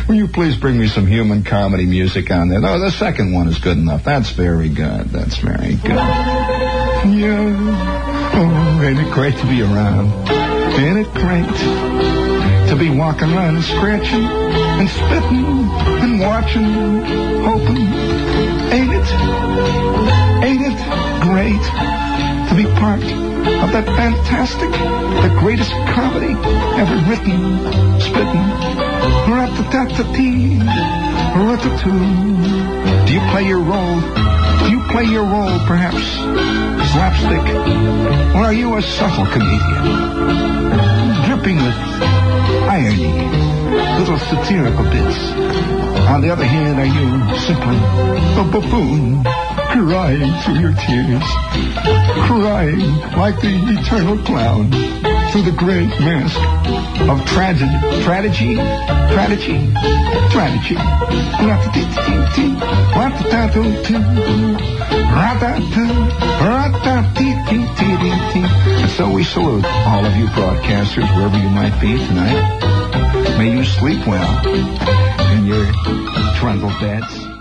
Will you please bring me some human comedy music on there? Oh, the second one is good enough. That's very good. That's very good. Yeah. Oh, ain't it great to be around? Ain't it great to be walking around and scratching and spitting and watching, hoping? Ain't it great to be part of that fantastic, the greatest comedy ever written, spitting, rat-a-tat-a-tee, rat-a-too. Do you play your role? Do you play your role, perhaps, slapstick? Or are you a subtle comedian, dripping with irony, little satirical bits? On the other hand, are you simply a buffoon, crying through your tears, crying like the eternal clown through the great mask of tragedy? And so we salute all of you broadcasters, wherever you might be tonight. May you sleep well in your trundle beds.